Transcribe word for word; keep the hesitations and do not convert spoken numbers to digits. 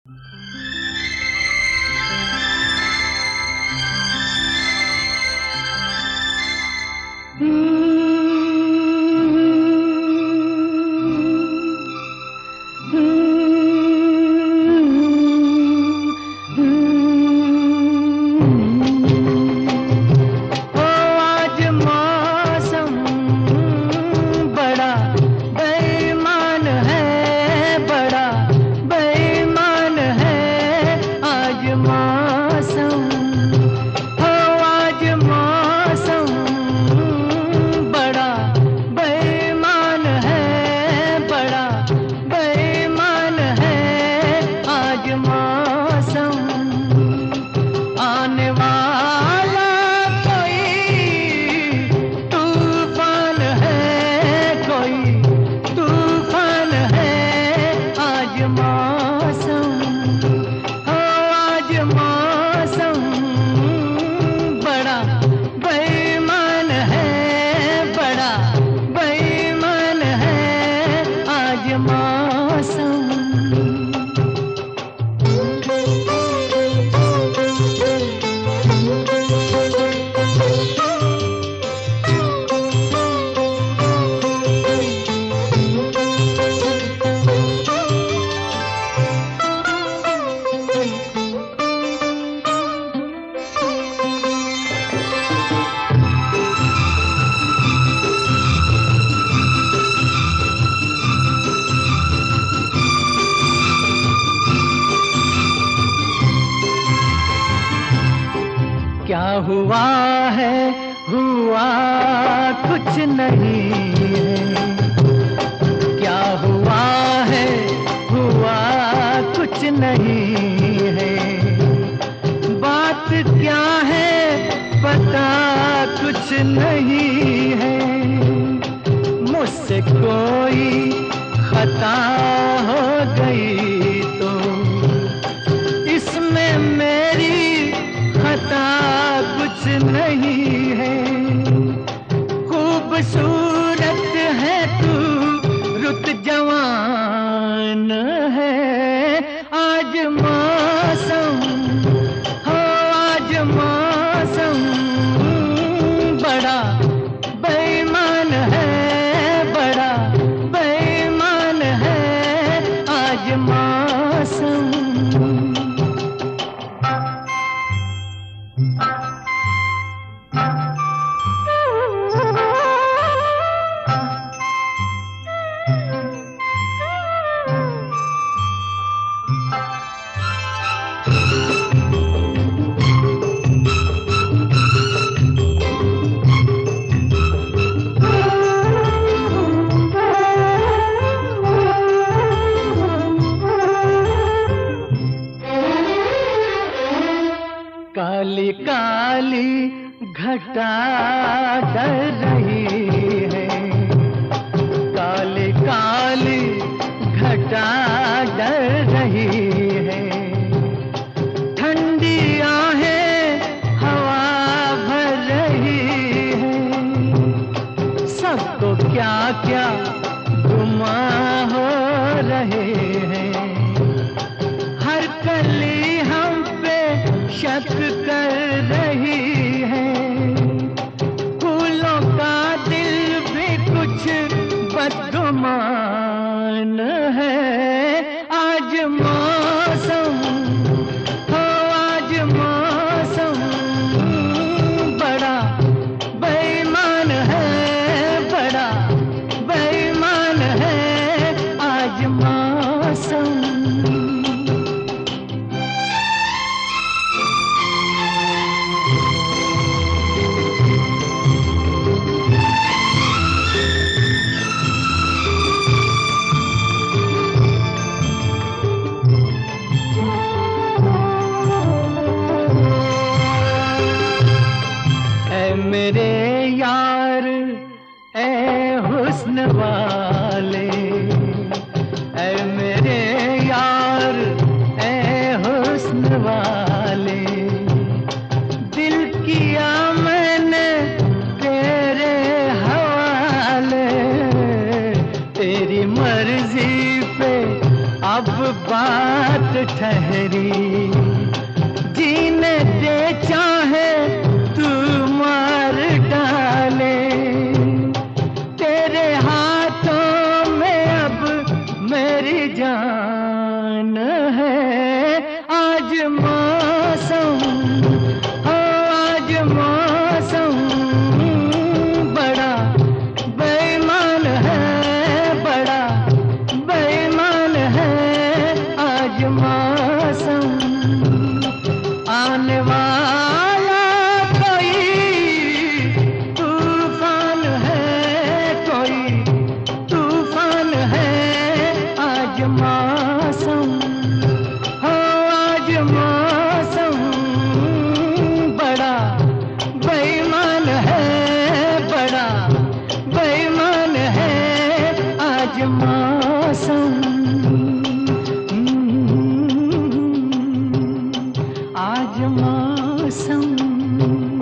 क्या हुआ है, हुआ कुछ नहीं है। क्या हुआ है, हुआ कुछ नहीं है। बात क्या है पता कुछ नहीं है। मुझसे कोई खता हो गई तो इसमें मेरी खता कुछ नहीं है। खूबसूरत है तू, रुत जवान है। आज मौसम हो, आज मौसम बड़ा बेईमान है, बड़ा बेईमान है आज मौसम। काली काली घटा डर रही है। काली काली घटा डर रही है। ठंडी आहें हवा भर रही है। सबको क्या क्या गुमा हो रहे हैं। हर कली हम पे शक कर रही है। फूलों का दिल भी कुछ बदगुमान है। आज मौसम हो, आज मौसम बड़ा बेईमान है, बड़ा बेईमान है आज मौसम। मेरे यार ए हुस्न वाले, ए मेरे यार ए हुस्न वाले। दिल किया मैंने तेरे हवाले। तेरी मर्जी पे अब बात रात ठहरी, जीने दे चाहे तू मार डाले, तेरे हाथों में अब मेरी जान है। आज मौसम, हो आज मौसम बड़ा बेईमान है, बड़ा बेईमान है आज मौसम। आने वाला कोई तूफान है, कोई तूफान है आज मौसम, हो आज मौसम बड़ा बेईमान है, बड़ा बेईमान है आज मौसम। आज मौसम